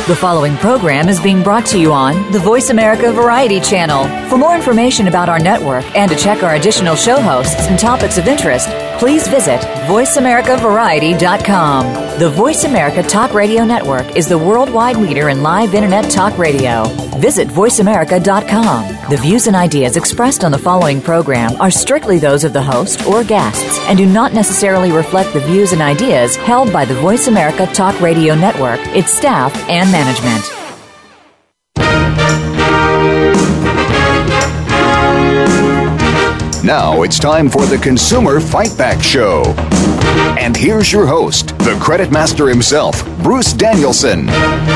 The following program is being brought to you on the Voice America Variety Channel. For more information about our network and to check our additional show hosts and topics of interest, please visit voiceamericavariety.com. The Voice America Talk Radio Network is the worldwide leader in live Internet talk radio. Visit voiceamerica.com. The views and ideas expressed on the following program are strictly those of the host or guests and do not necessarily reflect the views and ideas held by the Voice America Talk Radio Network, its staff, and management. Now it's time for the Consumer Fight Back Show. And here's your host, the credit master himself, Bruce Danielson.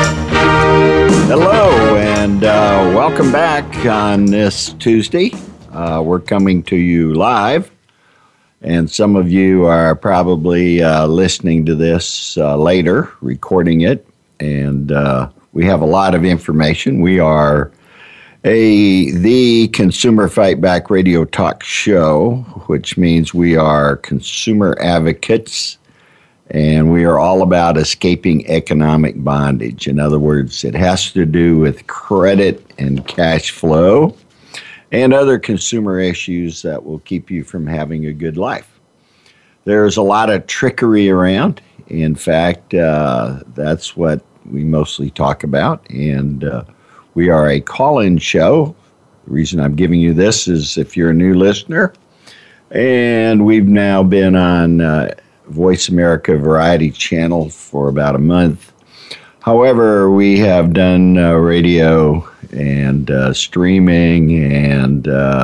Hello, and welcome back on this Tuesday. We're coming to you live, and some of you are probably listening to this later, recording it, and we have a lot of information. We are the Consumer Fight Back Radio Talk Show, which means we are consumer advocates, and we are all about escaping economic bondage. In other words, it has to do with credit and cash flow and other consumer issues that will keep you from having a good life. There's a lot of trickery around. In fact, that's what we mostly talk about, and we are a call-in show. The reason I'm giving you this is if you're a new listener, and we've now been on Voice America Variety Channel for about a month. However, we have done radio and streaming and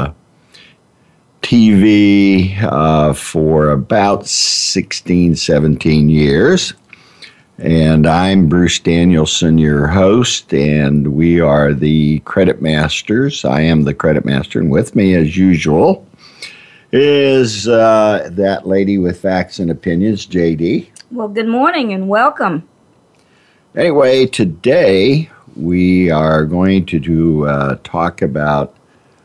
TV for about 16, 17 years. And I'm Bruce Danielson, your host, and we are the Credit Masters. I am the Credit Master, and with me, as usual, is that lady with facts and opinions, JD. Well, good morning and welcome. Anyway, today we are going to talk about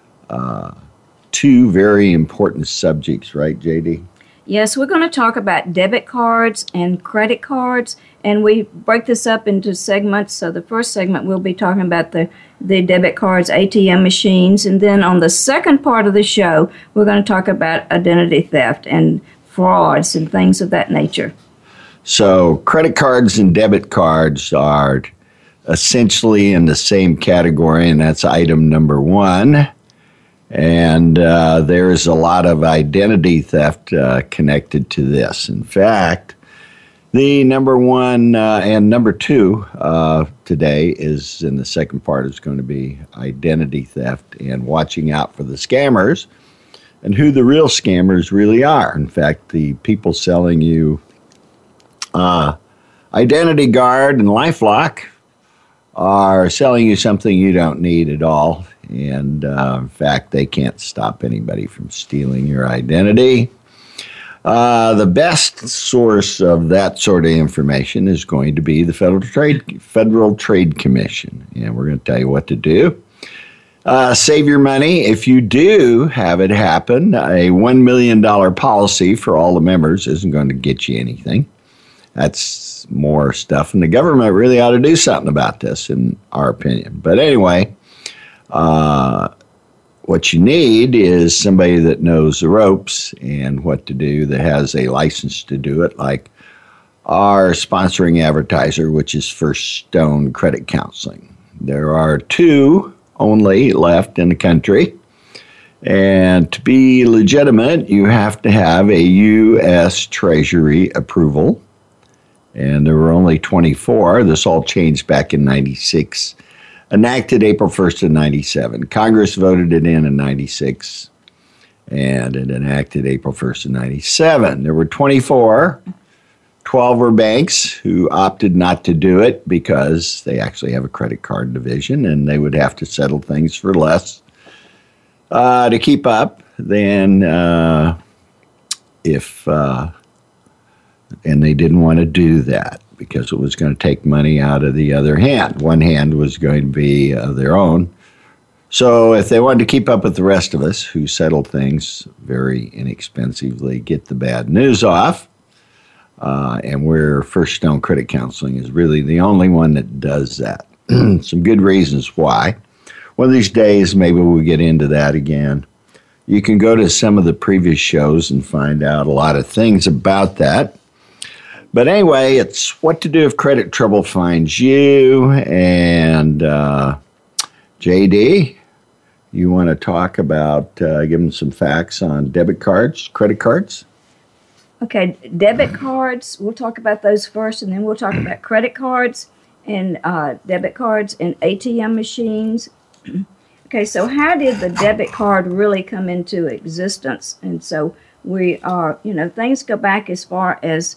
two very important subjects, right, JD? Yes, we're going to talk about debit cards and credit cards, and we break this up into segments. So the first segment, we'll be talking about the debit cards, ATM machines, and then on the second part of the show, we're going to talk about identity theft and frauds and things of that nature. So credit cards and debit cards are essentially in the same category, and that's item number one. And there's a lot of identity theft connected to this. In fact, the number one and number two today is, in the second part, is going to be identity theft and watching out for the scammers and who the real scammers really are. In fact, the people selling you Identity Guard and LifeLock are selling you something you don't need at all. And in fact, they can't stop anybody from stealing your identity. The best source of that sort of information is going to be the Federal Trade Commission. And we're going to tell you what to do. Save your money. If you do have it happen, a $1 million policy for all the members isn't going to get you anything. That's more stuff. And the government really ought to do something about this, in our opinion. But anyway, what you need is somebody that knows the ropes and what to do, that has a license to do it, like our sponsoring advertiser, which is First Stone Credit Counseling. There are two only left in the country. And to be legitimate, you have to have a U.S. Treasury approval. And there were only 24. This all changed back in 96. Enacted April 1st of 97. Congress voted it in 96. And it enacted April 1st of 97. There were 24. 12 were banks who opted not to do it because they actually have a credit card division and they would have to settle things for less to keep up than and they didn't want to do that because it was going to take money out of the other hand. One hand was going to be their own. So if they wanted to keep up with the rest of us who settled things very inexpensively, get the bad news off, And where First Stone Credit Counseling is really the only one that does that. Some good reasons why. One of these days, maybe we'll get into that again. You can go to some of the previous shows and find out a lot of things about that. But anyway, it's what to do if credit trouble finds you. And JD, you want to talk about, give them some facts on debit cards, credit cards? Okay, debit cards, we'll talk about those first, and then we'll talk about credit cards and debit cards and ATM machines. Okay, so how did the debit card really come into existence? And so we are, things go back as far as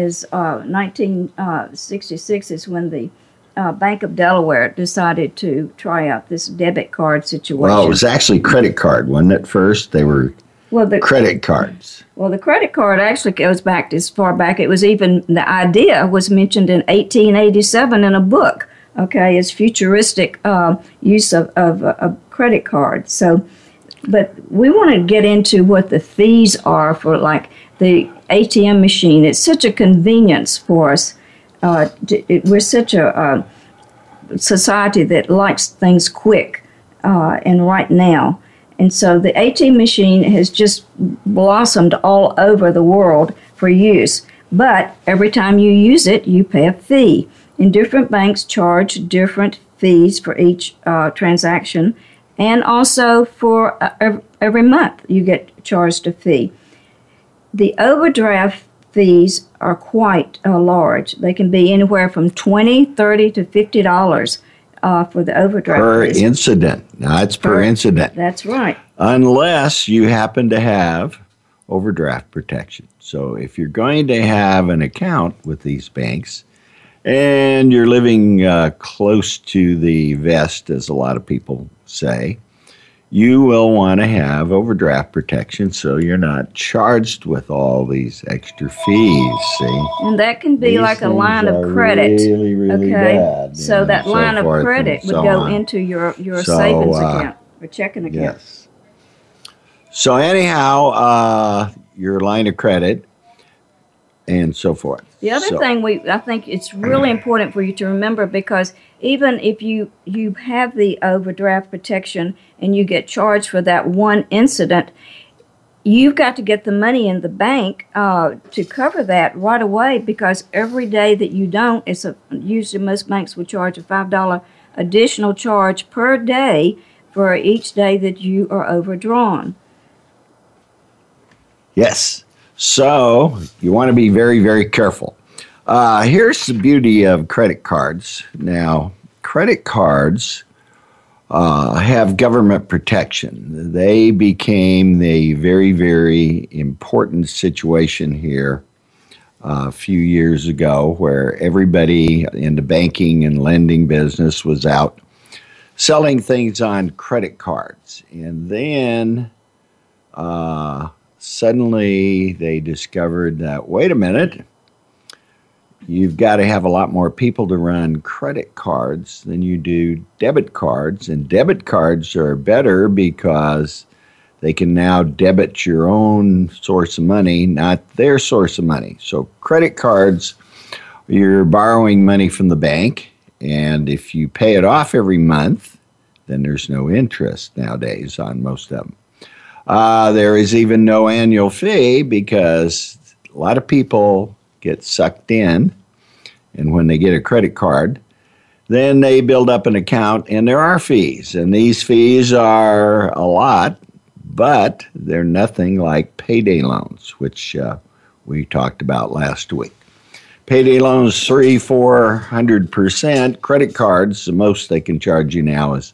1966 is when the Bank of Delaware decided to try out this debit card situation. Well, it was actually credit card, wasn't it? First, they were credit cards. Well, the credit card actually goes back as far back. It was even, the idea was mentioned in 1887 in a book, okay, as futuristic use of a credit card. So, but we want to get into what the fees are for, like, the ATM machine. It's such a convenience for us. We're such a society that likes things quick and right now. And so the ATM machine has just blossomed all over the world for use. But every time you use it, you pay a fee. And different banks charge different fees for each transaction. And also for every month, you get charged a fee. The overdraft fees are quite large. They can be anywhere from $20, $30 to $50 for the overdraft per fees. incident. Now, it's per incident. That's right. Unless you happen to have overdraft protection. So if you're going to have an account with these banks and you're living close to the vest, as a lot of people say, you will want to have overdraft protection so you're not charged with all these extra fees, see? And that can be These like a things line of are credit. really, really bad. So that so line of forth credit and would so go on. into your So, savings account or checking account. Yes. So anyhow, your line of credit and so forth. The other thing I think it's really important for you to remember, because even if you have the overdraft protection and you get charged for that one incident, you've got to get the money in the bank to cover that right away, because every day that you don't, usually most banks will charge a $5 additional charge per day for each day that you are overdrawn. Yes. So you want to be very, very careful. Here's the beauty of credit cards. Now, credit cards have government protection. They became the very, very important situation here a few years ago, where everybody in the banking and lending business was out selling things on credit cards. And then suddenly they discovered that, wait a minute, you've got to have a lot more people to run credit cards than you do debit cards. And debit cards are better because they can now debit your own source of money, not their source of money. So credit cards, you're borrowing money from the bank, and if you pay it off every month, then there's no interest nowadays on most of them. There is even no annual fee, because a lot of people get sucked in, and when they get a credit card, then they build up an account, and there are fees. And these fees are a lot, but they're nothing like payday loans, which we talked about last week. Payday loans, 300-400%. Credit cards, the most they can charge you now is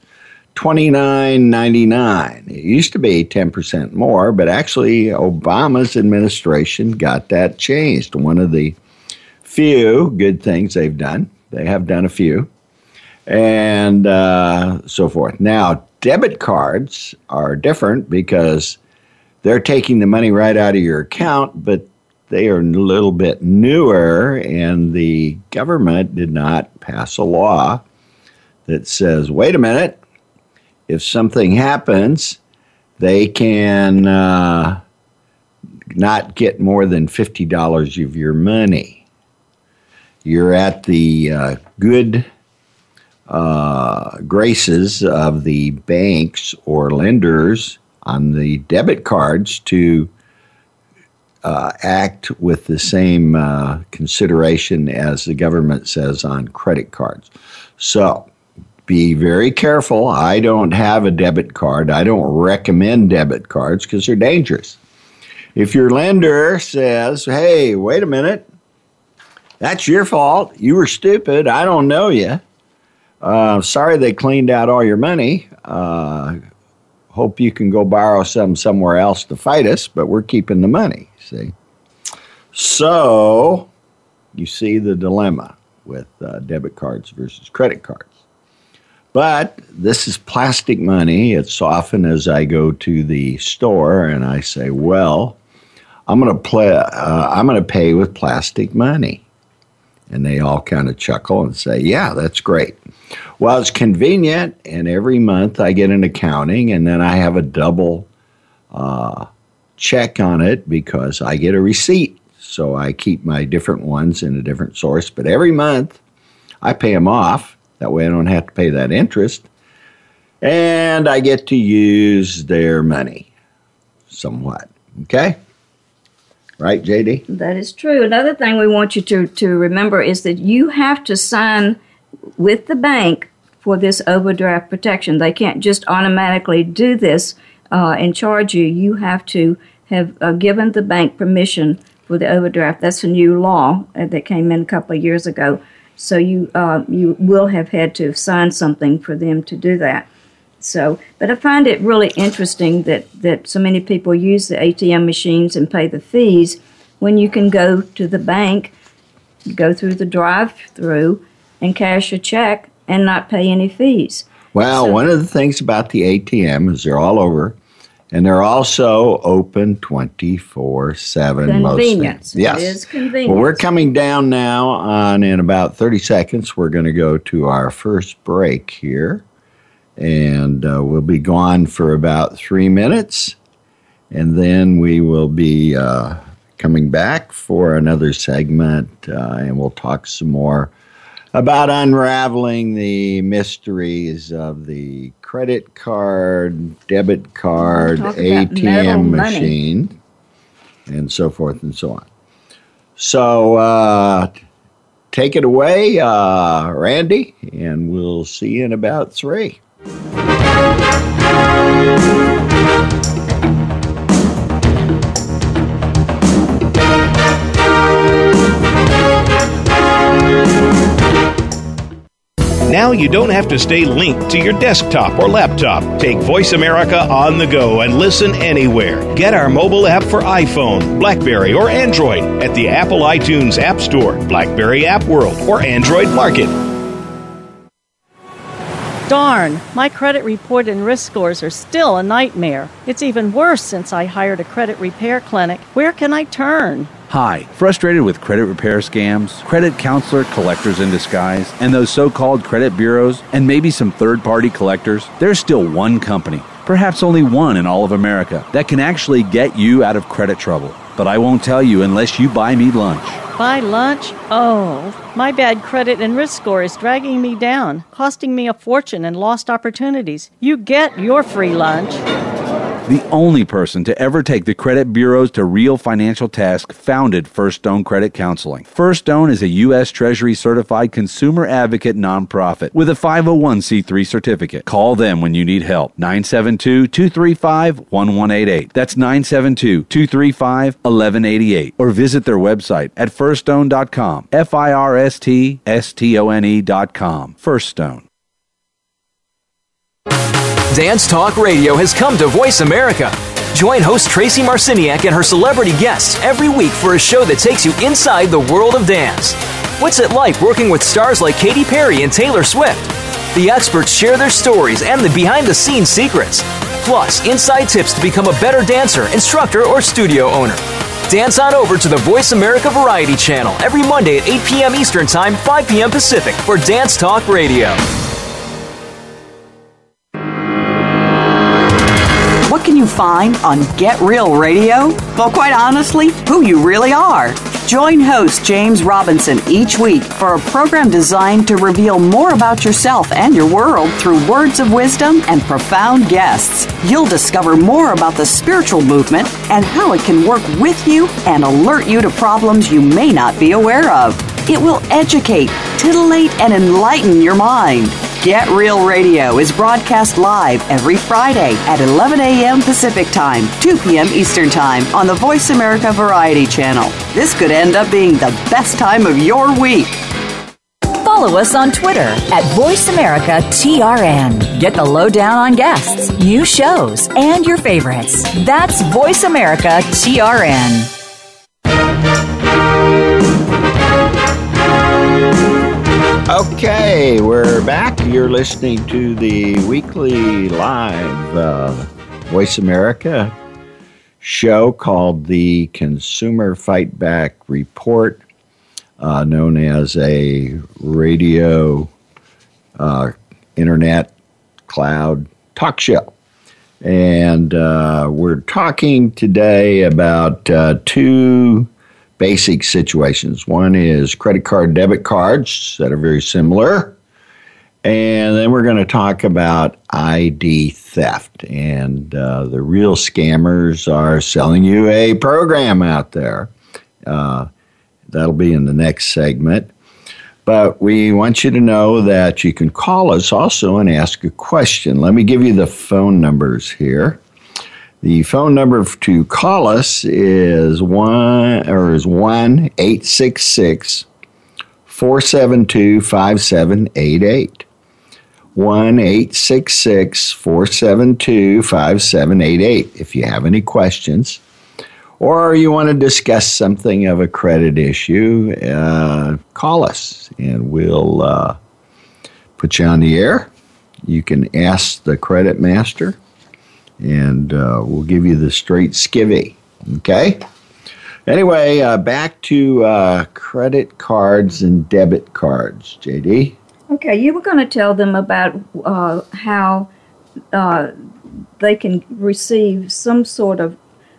$29.99. It used to be 10% more, but actually Obama's administration got that changed. One of the few good things they've done. They have done a few, and so forth. Now, debit cards are different because they're taking the money right out of your account, but they are a little bit newer, and the government did not pass a law that says, wait a minute, if something happens, they can not get more than $50 of your money. You're at the good graces of the banks or lenders on the debit cards to act with the same consideration as the government says on credit cards. So be very careful. I don't have a debit card. I don't recommend debit cards because they're dangerous. If your lender says, hey, wait a minute, that's your fault. You were stupid. I don't know you. Sorry they cleaned out all your money. Hope you can go borrow some somewhere else to fight us, but we're keeping the money, see? So you see the dilemma with debit cards versus credit cards. But this is plastic money. It's often as I go to the store and I say, well, I'm going to pay with plastic money. And they all kind of chuckle and say, yeah, that's great. Well, it's convenient, and every month I get an accounting, and then I have a double check on it because I get a receipt. So I keep my different ones in a different source. But every month I pay them off. That way I don't have to pay that interest. And I get to use their money somewhat. Okay? Right, JD? That is true. Another thing we want you to remember is that you have to sign with the bank for this overdraft protection. They can't just automatically do this and charge you. You have to have given the bank permission for the overdraft. That's a new law that came in a couple of years ago. So you will have had to sign something for them to do that. So, but I find it really interesting that so many people use the ATM machines and pay the fees when you can go to the bank, go through the drive-through, and cash a check and not pay any fees. Well, one of the things about the ATM is they're all over, and they're also open 24/7. Convenience. Yes. It is convenient. Well, we're coming down now in about 30 seconds. We're going to go to our first break here, and we'll be gone for about 3 minutes, and then we will be coming back for another segment, and we'll talk some more about unraveling the mysteries of the credit card, debit card, ATM machine, and so forth and so on. So take it away, Randy, and we'll see you in about 3. Now you don't have to stay linked to your desktop or laptop. Take Voice America on the go and listen anywhere. Get our mobile app for iPhone, BlackBerry, or Android at the Apple iTunes App Store, BlackBerry App World, or Android Market. Darn, my credit report and risk scores are still a nightmare. It's even worse since I hired a credit repair clinic. Where can I turn? Hi, frustrated with credit repair scams, credit counselor collectors in disguise, and those so-called credit bureaus, and maybe some third-party collectors? There's still one company, perhaps only one in all of America, that can actually get you out of credit trouble. But I won't tell you unless you buy me lunch. Buy lunch? Oh, my bad credit and risk score is dragging me down, costing me a fortune and lost opportunities. You get your free lunch. The only person to ever take the credit bureaus to real financial task founded First Stone Credit Counseling. First Stone is a U.S. Treasury certified consumer advocate nonprofit with a 501c3 certificate. Call them when you need help. 972-235-1188. That's 972-235-1188. Or visit their website at firststone.com. FIRSTSTONE.com. First Stone. Dance Talk Radio has come to Voice America. Join host Tracy Marciniak and her celebrity guests every week for a show that takes you inside the world of dance. What's it like working with stars like Katy Perry and Taylor Swift? The experts share their stories and the behind-the-scenes secrets. Plus, inside tips to become a better dancer, instructor, or studio owner. Dance on over to the Voice America Variety Channel every Monday at 8 p.m. Eastern Time, 5 p.m. Pacific for Dance Talk Radio. What can you you find on Get Real Radio? Well, quite honestly, who you really are. Join host James Robinson each week for a program designed to reveal more about yourself and your world through words of wisdom and profound guests. You'll discover more about the spiritual movement and how it can work with you and alert you to problems you may not be aware of. It will educate, titillate, and enlighten your mind. Get Real Radio is broadcast live every Friday at 11 a.m. Pacific Time, 2 p.m. Eastern Time on the Voice America Variety Channel. This could end up being the best time of your week. Follow us on Twitter at VoiceAmericaTRN. Get the lowdown on guests, new shows, and your favorites. That's VoiceAmericaTRN. Okay, we're back. You're listening to the weekly live Voice America show called the Consumer Fight Back Report, known as a radio, internet, cloud talk show. And we're talking today about two basic situations. One is credit card, debit cards that are very similar. And then we're going to talk about ID theft. And the real scammers are selling you a program out there. That'll be in the next segment. But we want you to know that you can call us also and ask a question. Let me give you the phone numbers here. The phone number to call us is 1-866-472-5788. 1-866-472-5788 if you have any questions. Or you want to discuss something of a credit issue, call us and we'll put you on the air. You can ask the credit master and we'll give you the straight skivvy, okay? Anyway, back to credit cards and debit cards, JD. Okay, you were going to tell them about how they can receive some sort of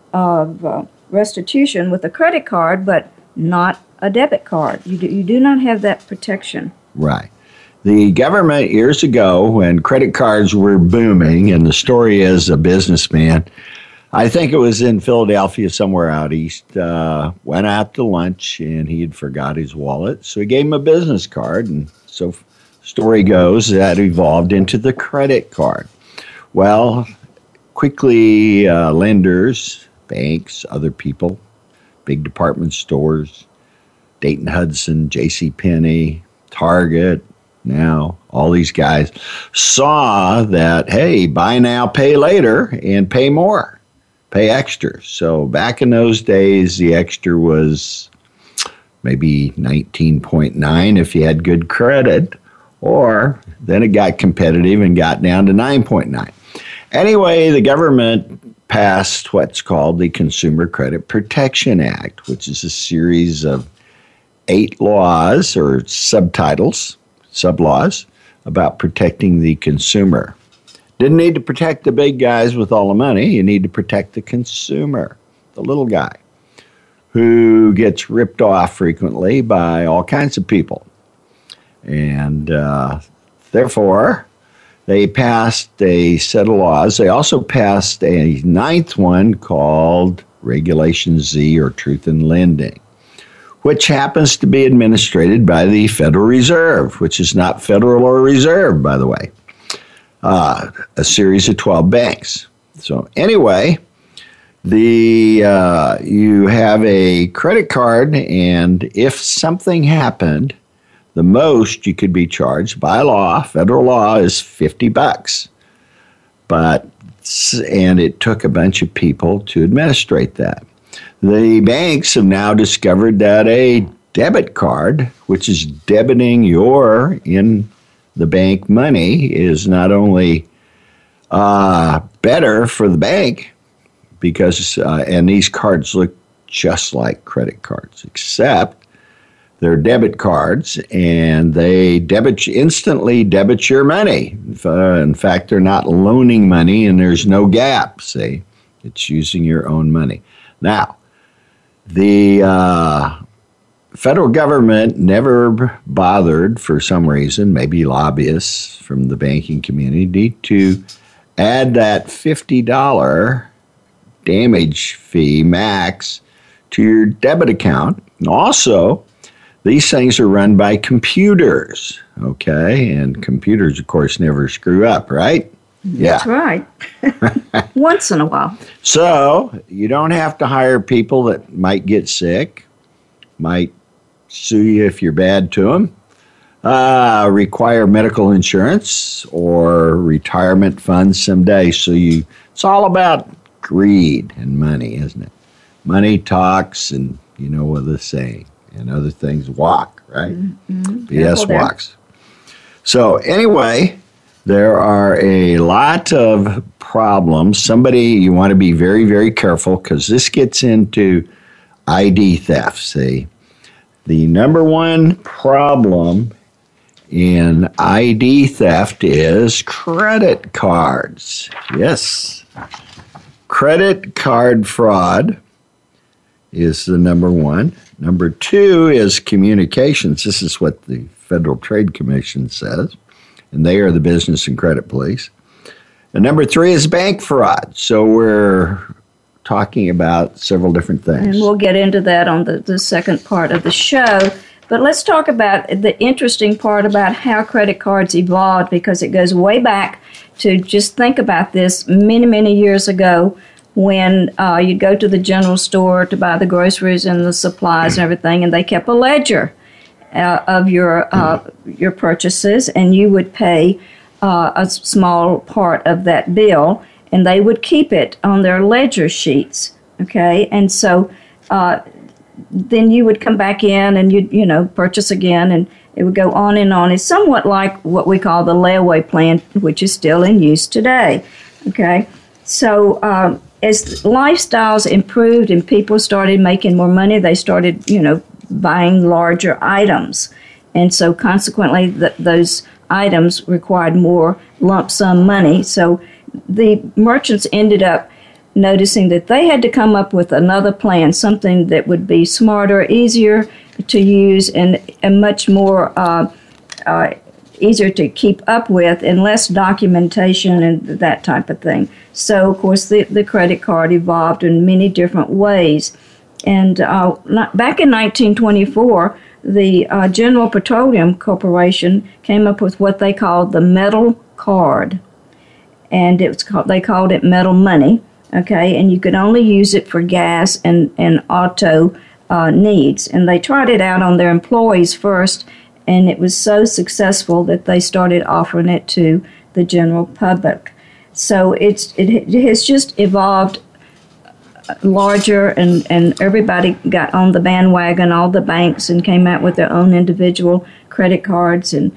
restitution with a credit card, but not a debit card. You do not have that protection. Right. The government, years ago, when credit cards were booming, and the story is a businessman, I think it was in Philadelphia, somewhere out east, went out to lunch, and he had forgot his wallet, so he gave him a business card, and so story goes that evolved into the credit card. Well, quickly, lenders, banks, other people, big department stores, Dayton Hudson, JCPenney, Target, now all these guys saw that, hey, buy now, pay later, and pay more, pay extra. So back in those days, the extra was maybe 19.9 if you had good credit, or then it got competitive and got down to 9.9. Anyway, the government passed what's called the Consumer Credit Protection Act, which is a series of 8 laws or sublaws about protecting the consumer. Didn't need to protect the big guys with all the money. You need to protect the consumer, the little guy, who gets ripped off frequently by all kinds of people. And therefore, they passed a set of laws. They also passed a 9th one called Regulation Z, or Truth in Lending, which happens to be administered by the Federal Reserve, which is not Federal or Reserve, by the way, a series of 12 banks. So anyway, you have a credit card, and if something happened, the most you could be charged by law, federal law, is $50. And it took a bunch of people to administrate that. The banks have now discovered that a debit card, which is debiting your in the bank money, is not only better for the bank, because and these cards look just like credit cards, except they're debit cards, and they instantly debit your money. In fact, they're not loaning money, and there's no gap, see? It's using your own money. Now, the federal government never bothered, for some reason, maybe lobbyists from the banking community, to add that $50 damage fee max to your debit account. And also, these things are run by computers, okay? And computers, of course, never screw up, right? Yeah. That's right. Once in a while. So you don't have to hire people that might get sick, might sue you if you're bad to them, require medical insurance or retirement funds someday. So it's all about greed and money, isn't it? Money talks, and you know what they say. And other things walk, right? Mm-hmm. BS walks. So anyway, there are a lot of problems. You want to be very, very careful because this gets into ID theft. See, the number one problem in ID theft is credit cards. Yes, credit card fraud is the number one. Number two is communications. This is what the Federal Trade Commission says, and they are the business and credit police. And number three is bank fraud. So we're talking about several different things. And we'll get into that on the second part of the show. But let's talk about the interesting part about how credit cards evolved, because it goes way back to, just think about this, many, many years ago, when you'd go to the general store to buy the groceries and the supplies and everything, and they kept a ledger of your purchases, and you would pay a small part of that bill, and they would keep it on their ledger sheets, okay? And so then you would come back in and you'd purchase again, and it would go on and on. It's somewhat like what we call the layaway plan, which is still in use today, okay? So as lifestyles improved and people started making more money, they started, buying larger items. And so consequently, those items required more lump sum money. So the merchants ended up noticing that they had to come up with another plan, something that would be smarter, easier to use, and much more easier to keep up with, and less documentation and that type of thing. So, of course, the credit card evolved in many different ways. And back in 1924, the General Petroleum Corporation came up with what they called the metal card. And they called it metal money, okay? And you could only use it for gas and auto needs. And they tried it out on their employees first, and it was so successful that they started offering it to the general public. So it has just evolved larger, and everybody got on the bandwagon, all the banks, and came out with their own individual credit cards and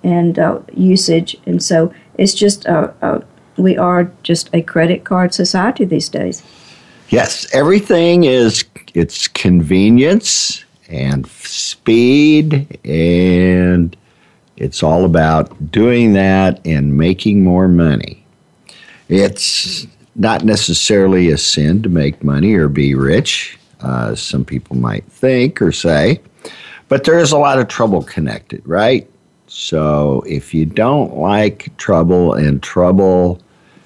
usage. And so it's just we are just a credit card society these days. Yes, everything it's convenience and speed, and it's all about doing that and making more money. It's not necessarily a sin to make money or be rich, some people might think or say, but there is a lot of trouble connected, right? So if you don't like trouble, and trouble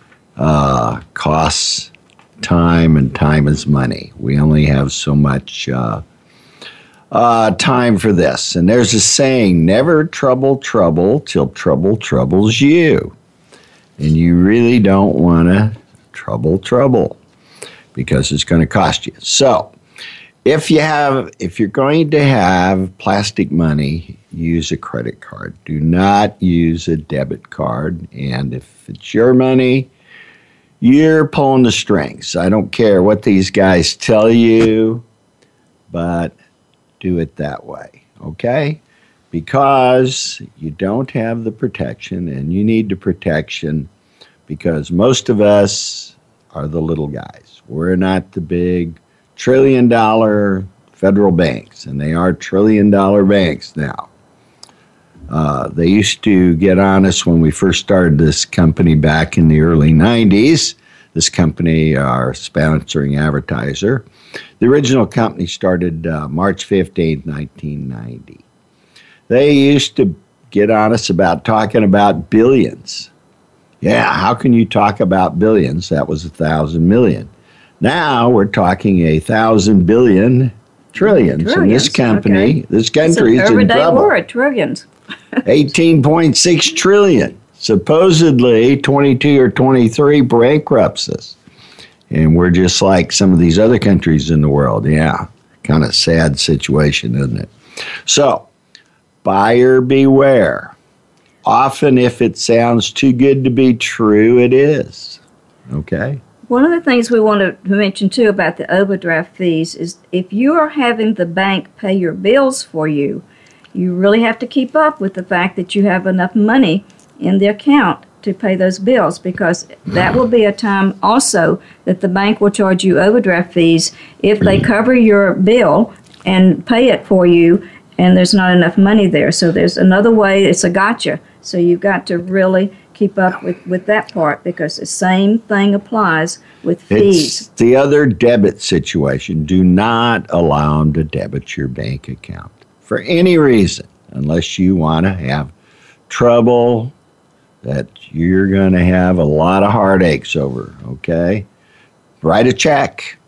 costs time, and time is money. We only have so much time for this. And there's a saying, never trouble till trouble troubles you. And you really don't want to trouble because it's going to cost you. So if you're going to have plastic money, use a credit card. Do not use a debit card. And if it's your money, you're pulling the strings. I don't care what these guys tell you, but do it that way, okay? Because you don't have the protection, and you need the protection, because most of us are the little guys. We're not the big trillion-dollar federal banks, and they are trillion-dollar banks now. They used to get on us when we first started this company back in the early 90s. This company, our sponsoring advertiser, the original company started March 15th, 1990. They used to get on us about talking about billions. Yeah, how can you talk about billions? That was 1,000 million. Now we're talking 1,000 billion trillions. And this company, this country is in trouble. Everyday word, trillions. 18.6 trillion. Supposedly 22 or 23 bankrupts us. And we're just like some of these other countries in the world. Yeah, kind of sad situation, isn't it? So, buyer beware. Often, if it sounds too good to be true, it is. Okay? One of the things we want to mention, too, about the overdraft fees is if you are having the bank pay your bills for you, you really have to keep up with the fact that you have enough money in the account to pay those bills, because that will be a time also that the bank will charge you overdraft fees if they cover your bill and pay it for you and there's not enough money there. So there's another way, it's a gotcha. So you've got to really keep up with that part, because the same thing applies with fees. It's the other debit situation. Do not allow them to debit your bank account for any reason, unless you want to have trouble that you're going to have a lot of heartaches over, okay? Write a check.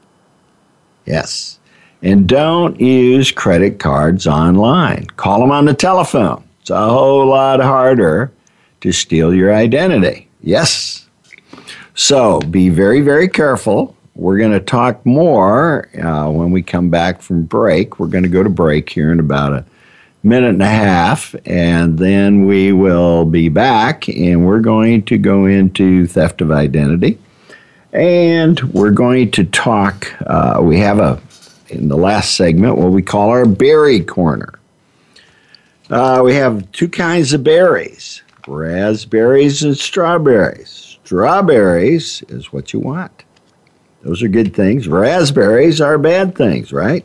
Yes. And don't use credit cards online. Call them on the telephone. It's a whole lot harder to steal your identity. Yes. So be very, very careful. We're going to talk more when we come back from break. We're going to go to break here in about a minute and a half, and then we will be back, and we're going to go into theft of identity, and we're going to talk, we have in the last segment, what we call our berry corner. We have two kinds of berries, raspberries and strawberries. Strawberries is what you want. Those are good things. Raspberries are bad things, right?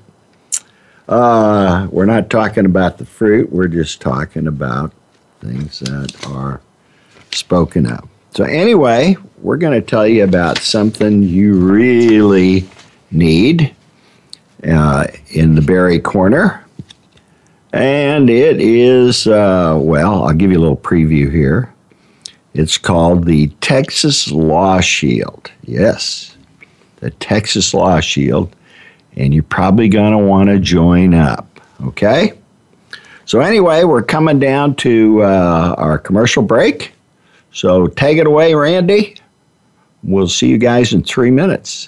We're not talking about the fruit. We're just talking about things that are spoken of. So anyway, we're going to tell you about something you really need in the berry corner. And it is, I'll give you a little preview here. It's called the Texas Law Shield. Yes, the Texas Law Shield. And you're probably going to want to join up, okay? So anyway, we're coming down to our commercial break. So take it away, Randy. We'll see you guys in 3 minutes.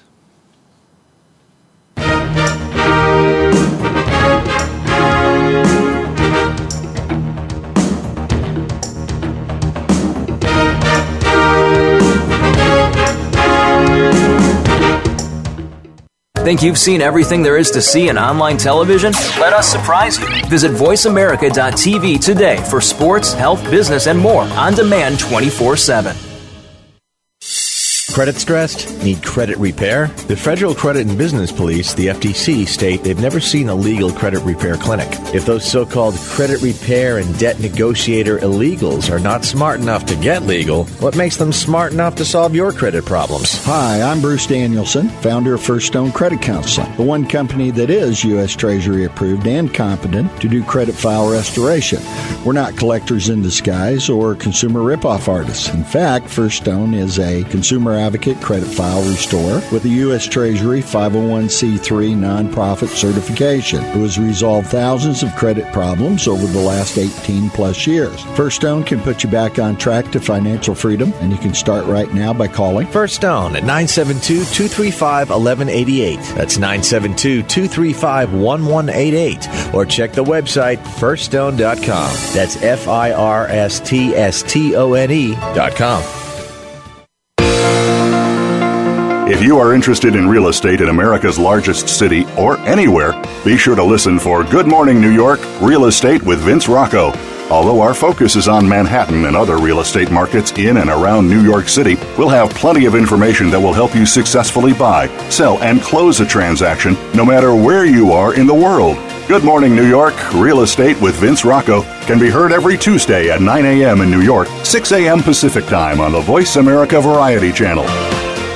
Think you've seen everything there is to see in online television? Let us surprise you. Visit voiceamerica.tv today for sports, health, business, and more on demand 24/7. Credit stressed? Need credit repair? The Federal Credit and Business Police, the FTC, state they've never seen a legal credit repair clinic. If those so-called credit repair and debt negotiator illegals are not smart enough to get legal, what makes them smart enough to solve your credit problems? Hi, I'm Bruce Danielson, founder of First Stone Credit Counseling, the one company that is U.S. Treasury approved and competent to do credit file restoration. We're not collectors in disguise or consumer ripoff artists. In fact, First Stone is a consumer advocate credit file restorer with a U.S. Treasury 501c3 nonprofit certification who has resolved thousands of credit problems over the last 18 plus years. First Stone can put you back on track to financial freedom, and you can start right now by calling First Stone at 972-235-1188. That's 972-235-1188. Or check the website firststone.com. That's FIRSTSTONE.com. If you are interested in real estate in America's largest city or anywhere, be sure to listen for Good Morning New York Real Estate with Vince Rocco. Although our focus is on Manhattan and other real estate markets in and around New York City, we'll have plenty of information that will help you successfully buy, sell, and close a transaction no matter where you are in the world. Good Morning New York Real Estate with Vince Rocco can be heard every Tuesday at 9 a.m. in New York, 6 a.m. Pacific Time on the Voice America Variety Channel.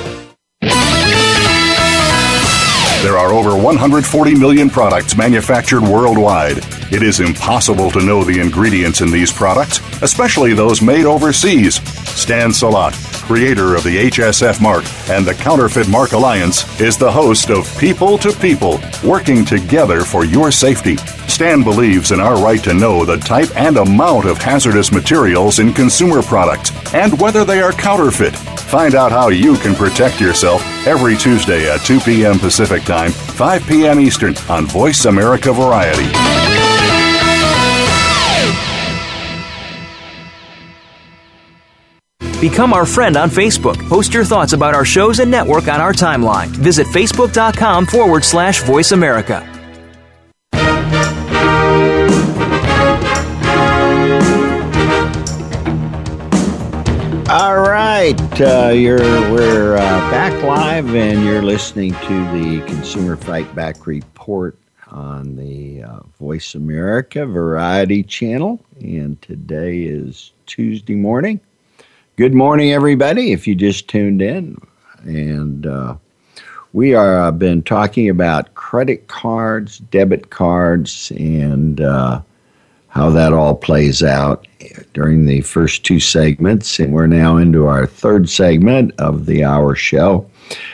There are over 140 million products manufactured worldwide. It is impossible to know the ingredients in these products, especially those made overseas. Stan Salat, creator of the HSF mark and the Counterfeit Mark Alliance, is the host of People to People, working together for your safety. Stan believes in our right to know the type and amount of hazardous materials in consumer products and whether they are counterfeit. Find out how you can protect yourself every Tuesday at 2 p.m. Pacific Time, 5 p.m. Eastern on Voice America Variety. Become our friend on Facebook. Post your thoughts about our shows and network on our timeline. Visit facebook.com/Voice America. All right, we're back live, and you're listening to the Consumer Fight Back Report on the Voice America Variety channel, and today is Tuesday morning. Good morning, everybody, if you just tuned in, and we are been talking about credit cards, debit cards, and how that all plays out during the first two segments, and we're now into our third segment of the hour show.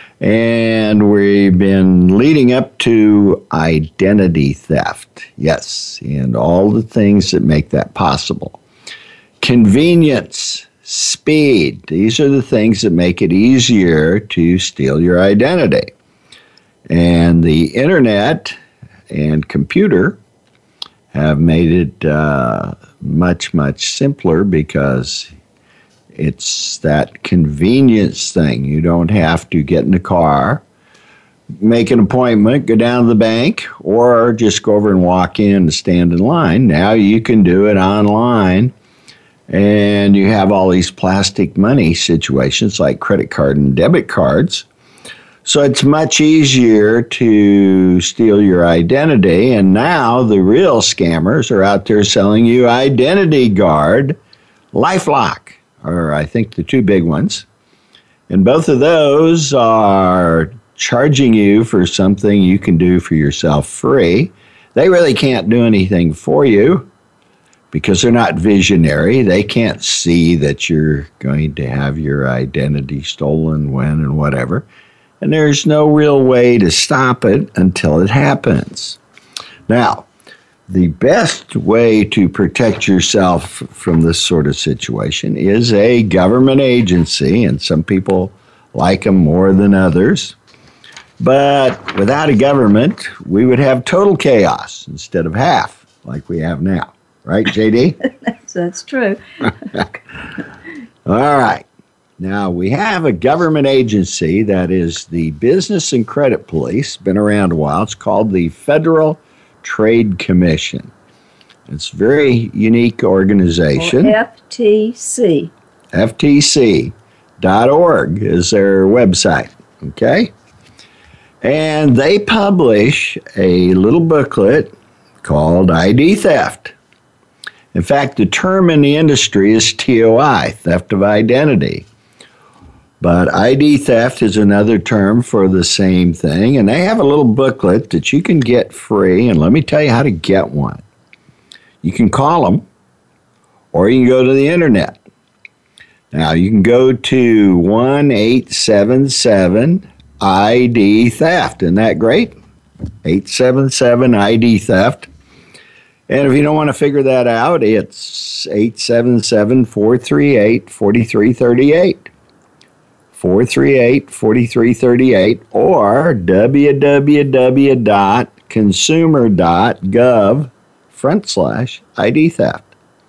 And we've been leading up to identity theft, yes, and all the things that make that possible. Convenience, speed, these are the things that make it easier to steal your identity. And the internet and computer have made it much, much simpler because it's that convenience thing. You don't have to get in the car, make an appointment, go down to the bank, or just go over and walk in and stand in line. Now you can do it online, and you have all these plastic money situations like credit card and debit cards. So it's much easier to steal your identity, and now the real scammers are out there selling you Identity Guard, LifeLock, are I think the two big ones. And both of those are charging you for something you can do for yourself free. They really can't do anything for you because they're not visionary. They can't see that you're going to have your identity stolen when and whatever. And there's no real way to stop it until it happens. Now, the best way to protect yourself from this sort of situation is a government agency, and some people like them more than others. But without a government, we would have total chaos instead of half like we have now. Right, JD? That's true. All right. Now, we have a government agency that is the Business and Credit Police, been around a while. It's called the Federal Trade Commission. It's a very unique organization. FTC. FTC.org is their website, okay? And they publish a little booklet called ID Theft. In fact, the term in the industry is TOI, theft of identity. But ID theft is another term for the same thing, and they have a little booklet that you can get free, and let me tell you how to get one. You can call them, or you can go to the internet. Now, you can go to 1-877-ID-THEFT. Isn't that great? 877-ID-THEFT. And if you don't want to figure that out, it's 877-438-4338. 438-4338 or www.consumer.gov/ID theft.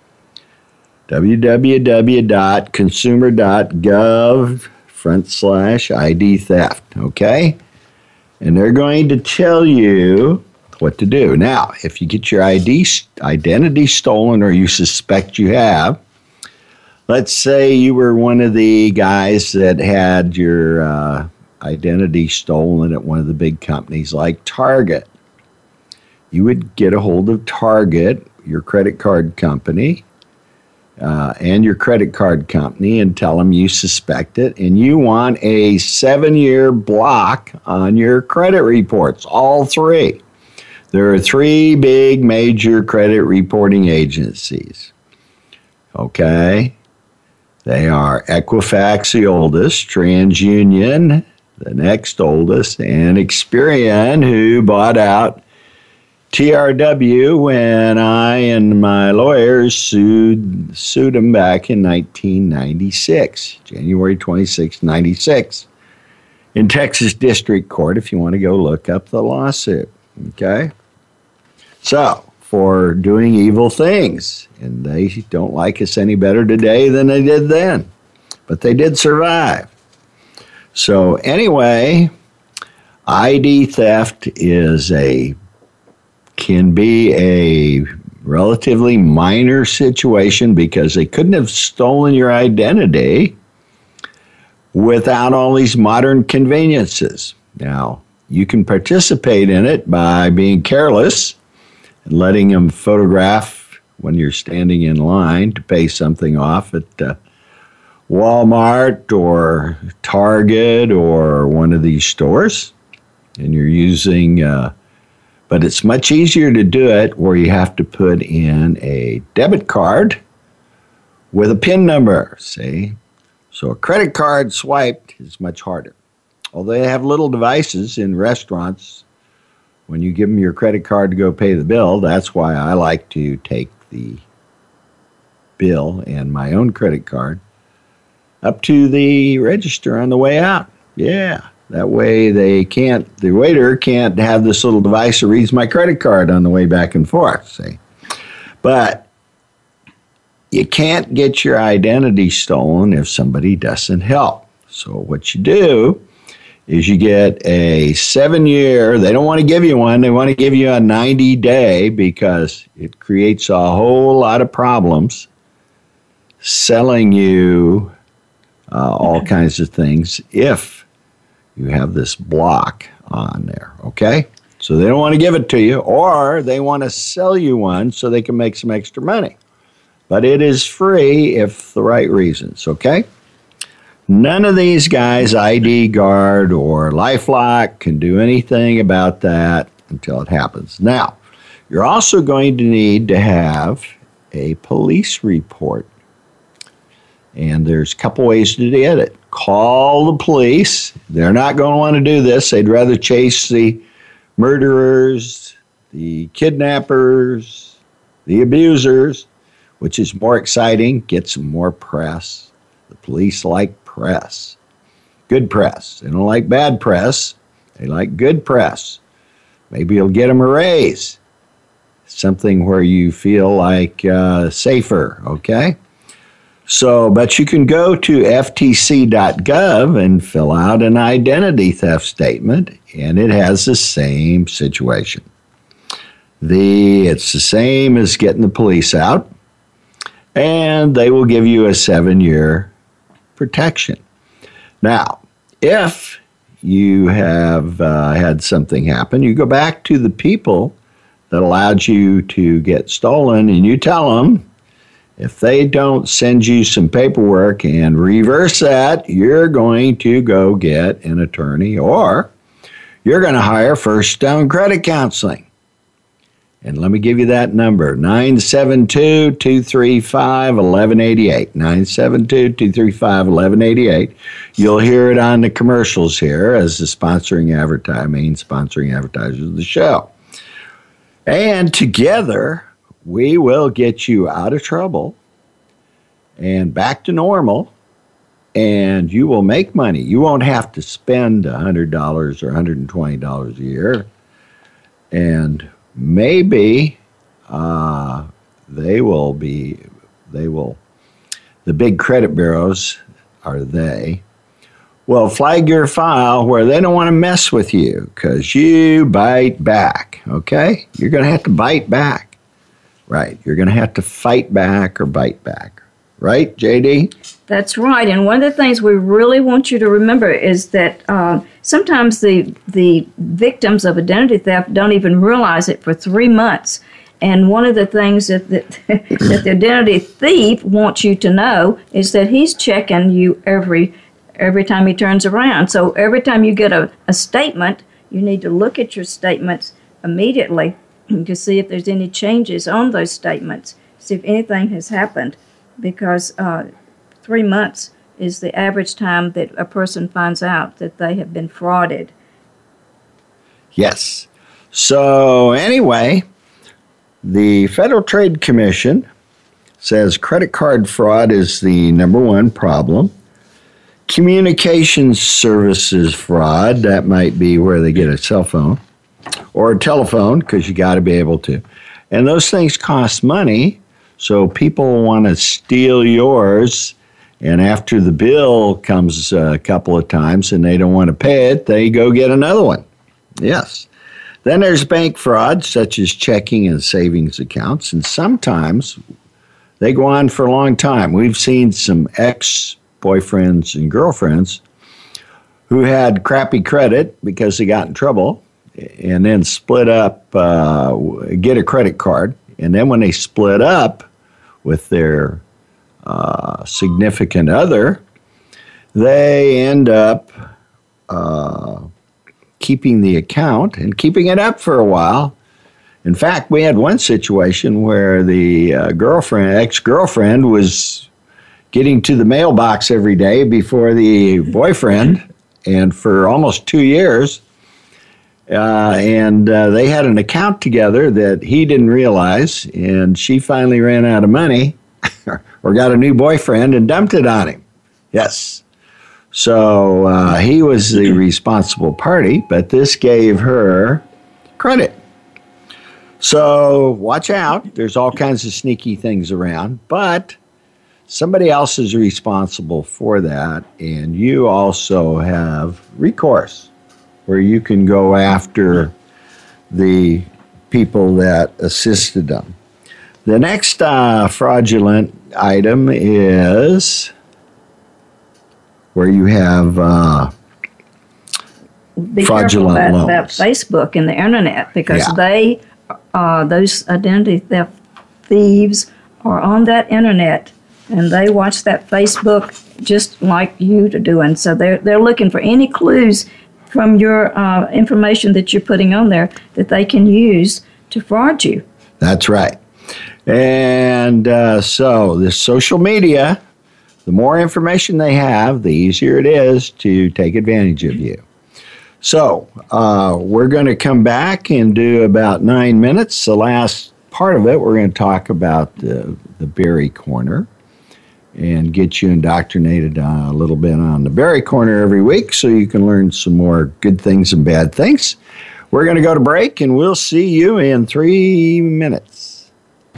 www.consumer.gov/ID theft. Okay? And they're going to tell you what to do. Now, if you get your identity stolen or you suspect you have, let's say you were one of the guys that had your identity stolen at one of the big companies like Target. You would get a hold of Target, your credit card company, and your credit card company and tell them you suspect it and you want a 7-year block on your credit reports, all three. There are three big major credit reporting agencies. Okay? They are Equifax, the oldest, TransUnion, the next oldest, and Experian, who bought out TRW when I and my lawyers sued them back in 1996, January 26, 96, in Texas District Court, if you want to go look up the lawsuit. Okay? So, for doing evil things, and they don't like us any better today than they did then, but they did survive. So anyway, ID theft can be a relatively minor situation because they couldn't have stolen your identity without all these modern conveniences. Now, you can participate in it by being careless and letting them photograph when you're standing in line to pay something off at Walmart or Target or one of these stores. And you're using, but it's much easier to do it where you have to put in a debit card with a PIN number, see? So a credit card swiped is much harder. Although they have little devices in restaurants, when you give them your credit card to go pay the bill, that's why I like to take the bill and my own credit card up to the register on the way out. Yeah, that way the waiter can't have this little device that reads my credit card on the way back and forth, see? But you can't get your identity stolen if somebody doesn't help. So what you do is you get a 7-year, they don't want to give you one, they want to give you a 90-day because it creates a whole lot of problems selling you all kinds of things if you have this block on there, okay? So they don't want to give it to you, or they want to sell you one so they can make some extra money. But it is free if the right reasons, okay? None of these guys, ID Guard or LifeLock, can do anything about that until it happens. Now, you're also going to need to have a police report. And there's a couple ways to get it. Call the police. They're not going to want to do this. They'd rather chase the murderers, the kidnappers, the abusers, which is more exciting, gets some more press. The police like press. Good press. They don't like bad press. They like good press. Maybe you'll get them a raise. Something where you feel like safer, okay? So, but you can go to ftc.gov and fill out an identity theft statement, and it has the same situation. It's the same as getting the police out, and they will give you a 7-year protection. Now, if you have had something happen, you go back to the people that allowed you to get stolen, and you tell them, if they don't send you some paperwork and reverse that, you're going to go get an attorney, or you're going to hire First Stone Credit Counseling. And let me give you that number, 972-235-1188, 972-235-1188. You'll hear it on the commercials here as the main sponsoring advertisers of the show. And together, we will get you out of trouble and back to normal, and you will make money. You won't have to spend $100 or $120 a year, and maybe the big credit bureaus, will flag your file where they don't want to mess with you because you bite back, okay? You're going to have to bite back. Right. You're going to have to fight back or bite back. Right, JD? That's right. And one of the things we really want you to remember is that sometimes the victims of identity theft don't even realize it for 3 months. And one of the things that the identity thief wants you to know is that he's checking you every time he turns around. So every time you get a statement, you need to look at your statements immediately to see if there's any changes on those statements, see if anything has happened, because 3 months is the average time that a person finds out that they have been frauded. Yes. So anyway, the Federal Trade Commission says credit card fraud is the number one problem. Communications services fraud, that might be where they get a cell phone or a telephone, because you got to be able to. And those things cost money, so people want to steal yours, and after the bill comes a couple of times and they don't want to pay it, they go get another one. Yes. Then there's bank fraud, such as checking and savings accounts, and sometimes they go on for a long time. We've seen some ex-boyfriends and girlfriends who had crappy credit because they got in trouble and then split up, get a credit card, and then when they split up with their significant other, they end up keeping the account and keeping it up for a while. In fact, we had one situation where the ex-girlfriend was getting to the mailbox every day before the boyfriend, and for almost 2 years. And they had an account together that he didn't realize, and she finally ran out of money or got a new boyfriend and dumped it on him. Yes. So he was the responsible party, but this gave her credit. So watch out. There's all kinds of sneaky things around, but somebody else is responsible for that, and you also have recourse where you can go after the people that assisted them. The next fraudulent item is where you have Be fraudulent careful loans. about Facebook and the internet, because they, those identity theft thieves are on that internet, and they watch that Facebook just like you are doing. So they're looking for any clues from your information that you're putting on there that they can use to fraud you. That's right. And so this social media, the more information they have, the easier it is to take advantage of you. So we're going to come back and do about 9 minutes. The last part of it, we're going to talk about the Berry Corner and get you indoctrinated a little bit on the Berry Corner every week so you can learn some more good things and bad things. We're going to go to break, and we'll see you in 3 minutes.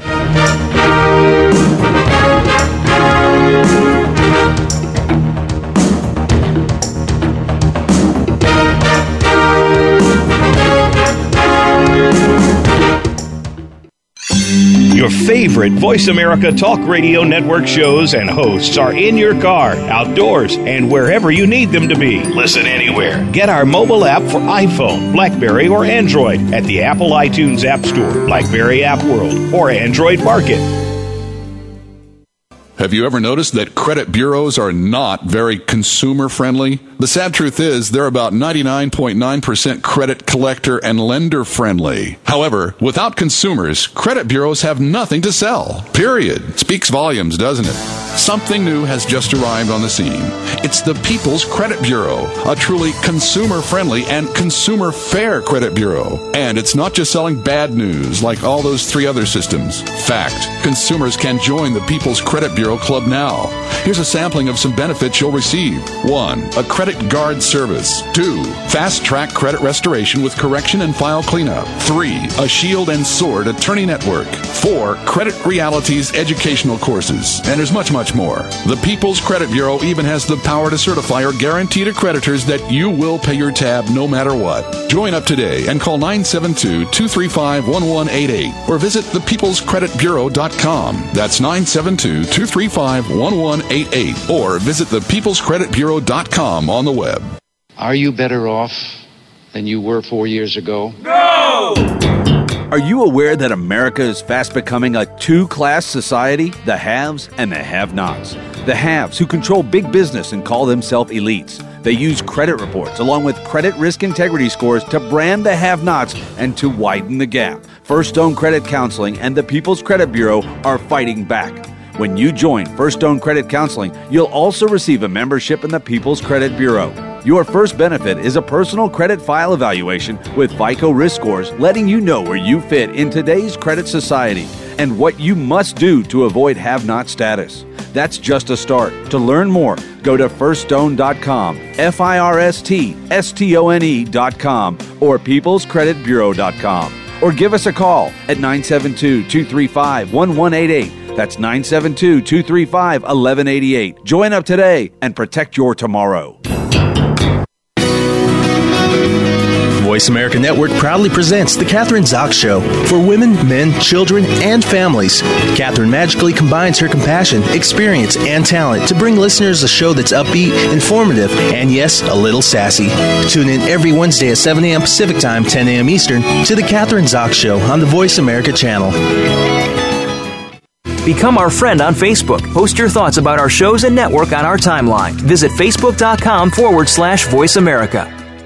Your favorite Voice America Talk Radio Network shows and hosts are in your car, outdoors, and wherever you need them to be. Listen anywhere. Get our mobile app for iPhone, BlackBerry, or Android at the Apple iTunes App Store, BlackBerry App World, or Android Market. Have you ever noticed that credit bureaus are not very consumer-friendly? The sad truth is they're about 99.9% credit collector and lender-friendly. However, without consumers, credit bureaus have nothing to sell. Period. Speaks volumes, doesn't it? Something new has just arrived on the scene. It's the People's Credit Bureau, a truly consumer-friendly and consumer-fair credit bureau. And it's not just selling bad news like all those 3 other systems. Fact, consumers can join the People's Credit Bureau Club now. Here's a sampling of some benefits you'll receive. 1. A credit guard service. 2. Fast-track credit restoration with correction and file cleanup. 3. A Shield and Sword attorney network. 4. Credit Realities educational courses. And there's much, much more. The People's Credit Bureau even has the power to certify or guarantee to creditors that you will pay your tab no matter what. Join up today and call 972-235-1188 or visit thepeoplescreditbureau.com. That's 972-235-1188 or visit thepeoplescreditbureau.com on the web. Are you better off than you were 4 years ago? No! Are you aware that America is fast becoming a two-class society? The haves and the have-nots. The haves, who control big business and call themselves elites. They use credit reports along with credit risk integrity scores to brand the have-nots and to widen the gap. First Stone Credit Counseling and the People's Credit Bureau are fighting back. When you join First Stone Credit Counseling, you'll also receive a membership in the People's Credit Bureau. Your first benefit is a personal credit file evaluation with FICO risk scores, letting you know where you fit in today's credit society and what you must do to avoid have-not status. That's just a start. To learn more, go to firststone.com, FIRSTSTONE.com, or peoplescreditbureau.com. Or give us a call at 972-235-1188. That's 972-235-1188. Join up today and protect your tomorrow. Voice America Network proudly presents The Catherine Zox Show for women, men, children, and families. Catherine magically combines her compassion, experience, and talent to bring listeners a show that's upbeat, informative, and yes, a little sassy. Tune in every Wednesday at 7 a.m. Pacific Time, 10 a.m. Eastern to The Catherine Zox Show on the Voice America channel. Become our friend on Facebook. Post your thoughts about our shows and network on our timeline. Visit facebook.com/Voice America.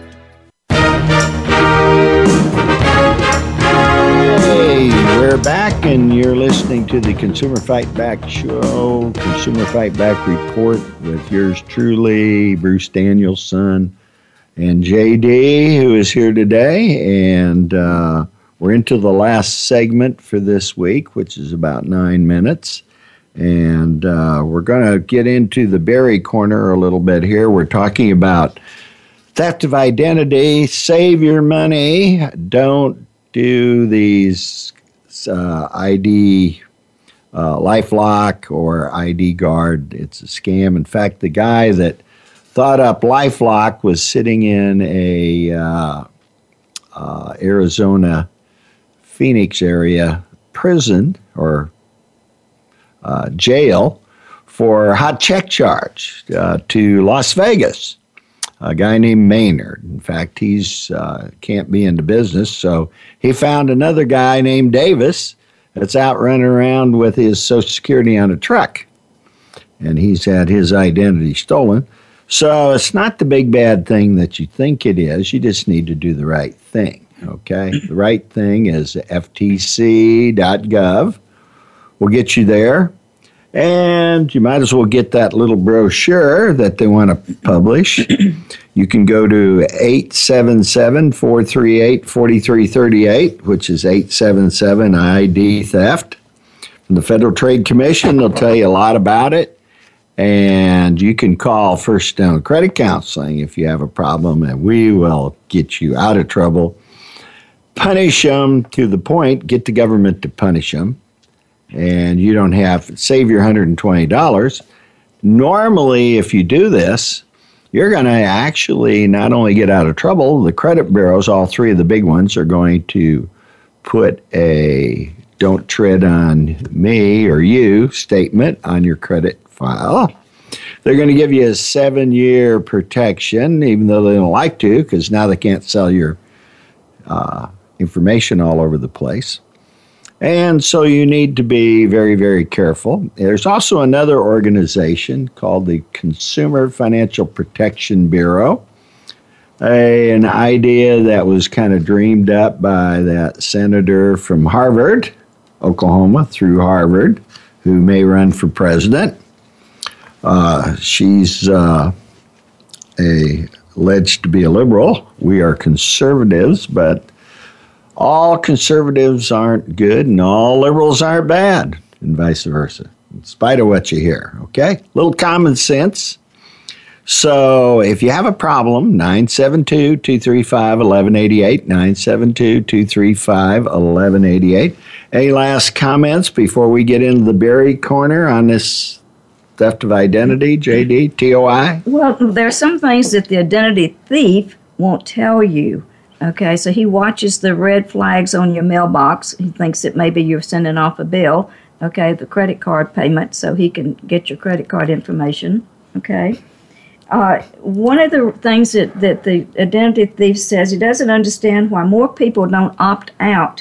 Hey, we're back, and you're listening to the Consumer Fight Back Show, Consumer Fight Back Report with yours truly, Bruce Danielson, and JD, who is here today. And we're into the last segment for this week, which is about 9 minutes. And we're going to get into the Barry Corner a little bit here. We're talking about theft of identity, save your money, don't do these ID LifeLock or ID Guard. It's a scam. In fact, the guy that thought up LifeLock was sitting in a Arizona, Phoenix area prison or jail for hot check charge to Las Vegas. A guy named Maynard. In fact, he's can't be in the business, so he found another guy named Davis that's out running around with his Social Security on a truck, and he's had his identity stolen. So it's not the big bad thing that you think it is. You just need to do the right thing, okay? The right thing is ftc.gov. We'll get you there. And you might as well get that little brochure that they want to publish. You can go to 877-438-4338, which is 877-ID theft. From the Federal Trade Commission, they'll tell you a lot about it. And you can call First Stone Credit Counseling if you have a problem, and we will get you out of trouble. Punish them to the point, get the government to punish them. And you don't have to save your $120. Normally, if you do this, you're going to actually not only get out of trouble, the credit bureaus, all three of the big ones, are going to put a don't tread on me or you statement on your credit file. They're going to give you a 7-year protection, even though they don't like to, because now they can't sell your information all over the place. And so you need to be very, very careful. There's also another organization called the Consumer Financial Protection Bureau, an idea that was kind of dreamed up by that senator from Harvard, Oklahoma, through Harvard, who may run for president. She's alleged to be a liberal. We are conservatives, but all conservatives aren't good and all liberals aren't bad, and vice versa, in spite of what you hear, okay? Little common sense. So if you have a problem, 972-235-1188, 972-235-1188. Any last comments before we get into the Barry Corner on this theft of identity, JD, TOI? Well, there are some things that the identity thief won't tell you. Okay, so he watches the red flags on your mailbox. He thinks that maybe you're sending off a bill, okay, the credit card payment, so he can get your credit card information, okay. One of the things that the identity thief says, he doesn't understand why more people don't opt out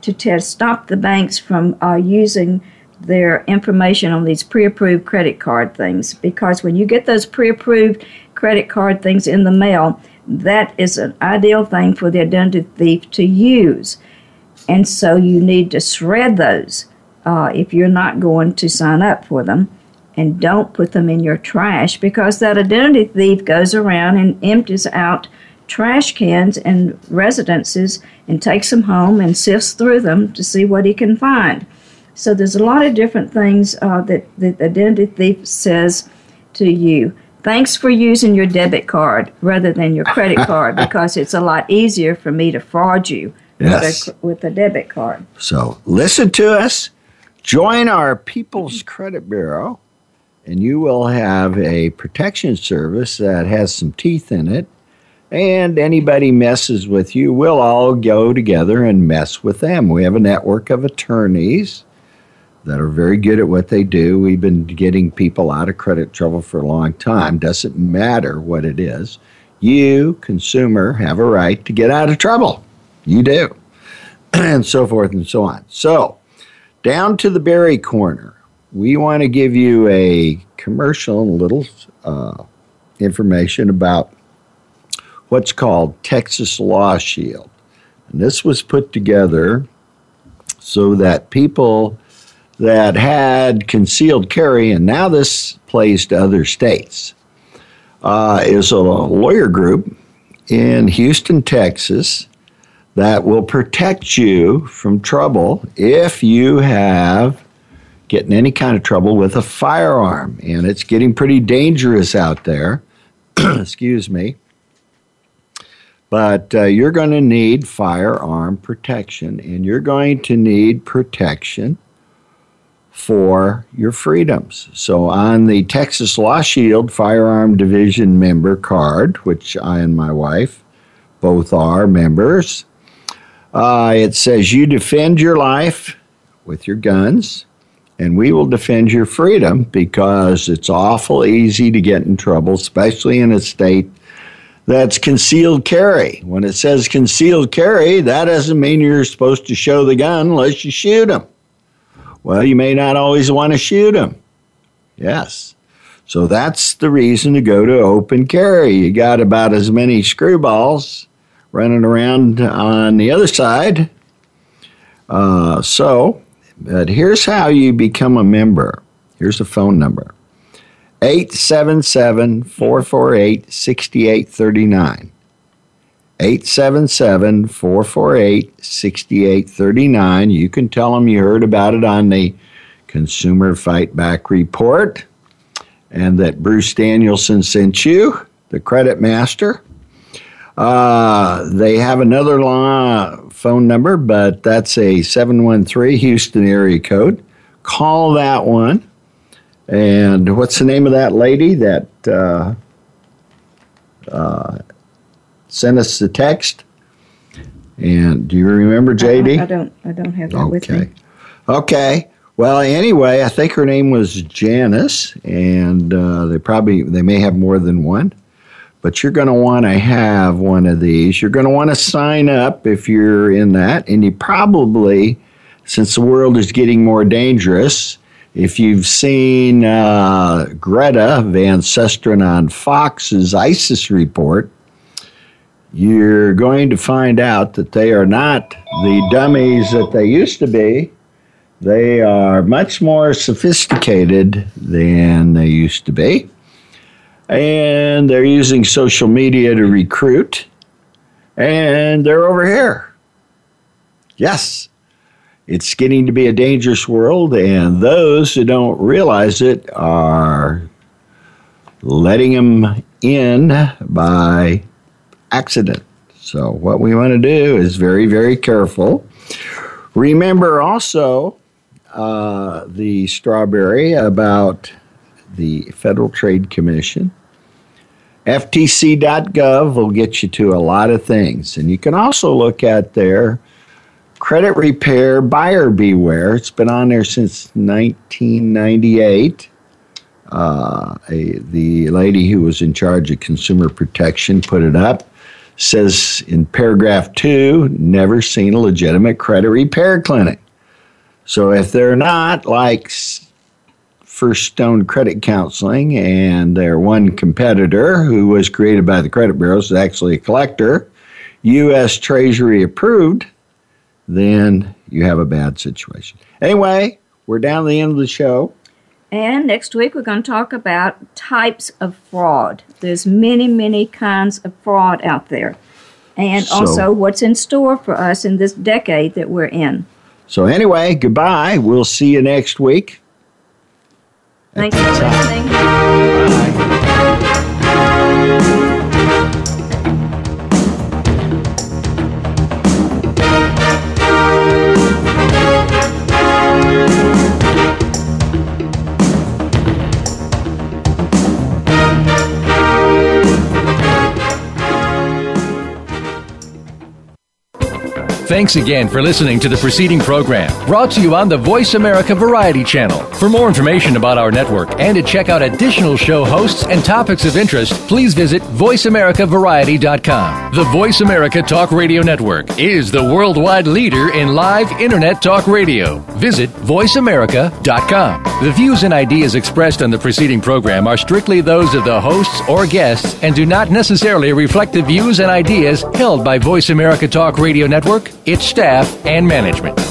to stop the banks from using their information on these pre-approved credit card things. Because when you get those pre-approved credit card things in the mail, that is an ideal thing for the identity thief to use. And so you need to shred those if you're not going to sign up for them. And don't put them in your trash, because that identity thief goes around and empties out trash cans in residences and takes them home and sifts through them to see what he can find. So there's a lot of different things that the identity thief says to you. Thanks for using your debit card rather than your credit card, because it's a lot easier for me to fraud you with a debit card. So listen to us. Join our People's Credit Bureau, and you will have a protection service that has some teeth in it. And anybody messes with you, we'll all go together and mess with them. We have a network of attorneys that are very good at what they do. We've been getting people out of credit trouble for a long time. Doesn't matter what it is. You, consumer, have a right to get out of trouble. You do. And so forth and so on. So, down to the Berry Corner. We want to give you a commercial and a little information about what's called Texas Law Shield. And this was put together so that people that had concealed carry, and now this plays to other states, is a lawyer group in Houston, Texas, that will protect you from trouble if you have getting any kind of trouble with a firearm. And it's getting pretty dangerous out there. Excuse me. But you're going to need firearm protection, and you're going to need protection for your freedoms. So on the Texas Law Shield Firearm Division member card, which I and my wife both are members, it says you defend your life with your guns, and we will defend your freedom, because it's awful easy to get in trouble, especially in a state that's concealed carry. When it says concealed carry, that doesn't mean you're supposed to show the gun unless you shoot them. Well, you may not always want to shoot them. Yes. So that's the reason to go to open carry. You got about as many screwballs running around on the other side. But here's how you become a member. Here's a phone number. 877-448-6839. 877-448-6839. You can tell them you heard about it on the Consumer Fight Back Report, and that Bruce Danielson sent you, the Credit Master. They have another phone number, but that's a 713 Houston area code. Call that one. And what's the name of that lady that sent us the text? And do you remember, JD? I don't have that with me. Okay. Well, anyway, I think her name was Janice, and they may have more than one. But you're going to want to have one of these. You're going to want to sign up if you're in that. And you probably, since the world is getting more dangerous, if you've seen Greta Van Susteren on Fox's ISIS report, you're going to find out that they are not the dummies that they used to be. They are much more sophisticated than they used to be. And they're using social media to recruit. And they're over here. Yes. It's getting to be a dangerous world, and those who don't realize it are letting them in by accident. So what we want to do is very, very careful. Remember also the strawberry about the Federal Trade Commission. FTC.gov will get you to a lot of things. And you can also look at their credit repair buyer beware. It's been on there since 1998. The lady who was in charge of consumer protection put it up. Says in paragraph 2, never seen a legitimate credit repair clinic. So if they're not like First Stone Credit Counseling and their one competitor who was created by the credit bureaus is actually a collector, U.S. Treasury approved, then you have a bad situation. Anyway, we're down to the end of the show. And next week we're going to talk about types of fraud. There's many, many kinds of fraud out there. And also what's in store for us in this decade that we're in. So anyway, goodbye. We'll see you next week. Thanks for listening. Bye. Thanks again for listening to the preceding program, brought to you on the Voice America Variety Channel. For more information about our network and to check out additional show hosts and topics of interest, please visit VoiceAmericaVariety.com. The Voice America Talk Radio Network is the worldwide leader in live Internet talk radio. Visit VoiceAmerica.com. The views and ideas expressed on the preceding program are strictly those of the hosts or guests and do not necessarily reflect the views and ideas held by Voice America Talk Radio Network, its staff, and management.